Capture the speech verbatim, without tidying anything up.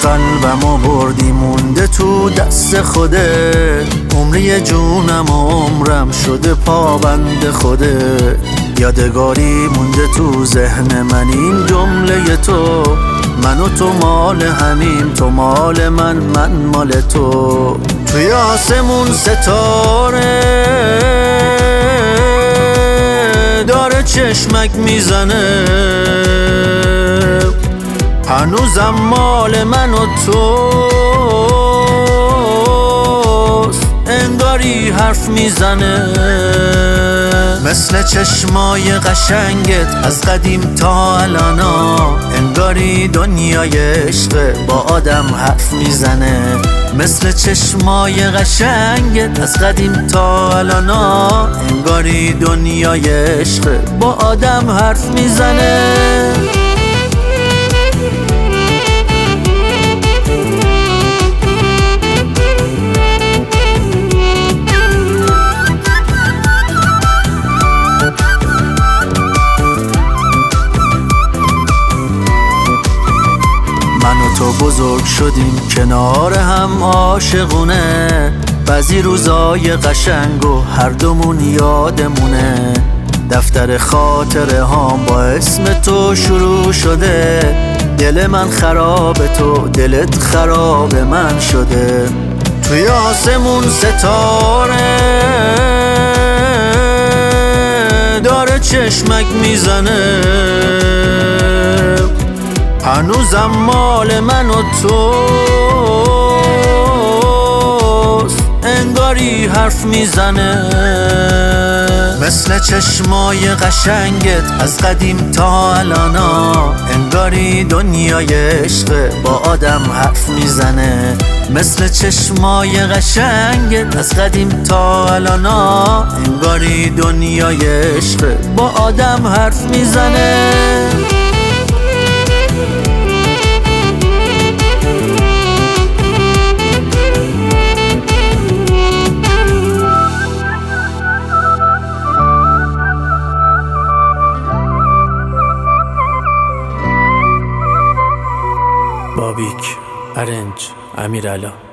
قلبمو بردی مونده تو دست خوده، عمری جونم و عمرم شده پابند خوده. یادگاری مونده تو ذهن من این جمله تو، من و تو مال همیم، تو مال من، من مال تو. توی آسمون ستاره داره چشمک میزنه، هنوزم مال من و توست، انگاری حرف میزنه. مثل چشمای قشنگت از قدیم تا الانا، انگاری دنیای عشق با آدم حرف میزنه. مثل چشمای قشنگت از قدیم تا الانا، انگاری دنیای عشق با آدم حرف میزنه. من و تو بزرگ شدیم کنار هم عاشقونه، بعضی روزای قشنگ و هر دومون یادمونه. دفتر خاطره هام با اسم تو شروع شده، دل من خراب تو، دلت خراب من شده. توی آسمون ستاره داره چشمک میزنه، هنوزم مال من و توست، انگاری حرف میزنه. مثل چشمای قشنگت از قدیم تا الانا، انگاری دنیای عشق با آدم حرف میزنه. مثل چشمای قشنگت از قدیم تا الانا، انگاری دنیای عشق با آدم حرف میزنه. بابیک، ارنج، امیرعلا.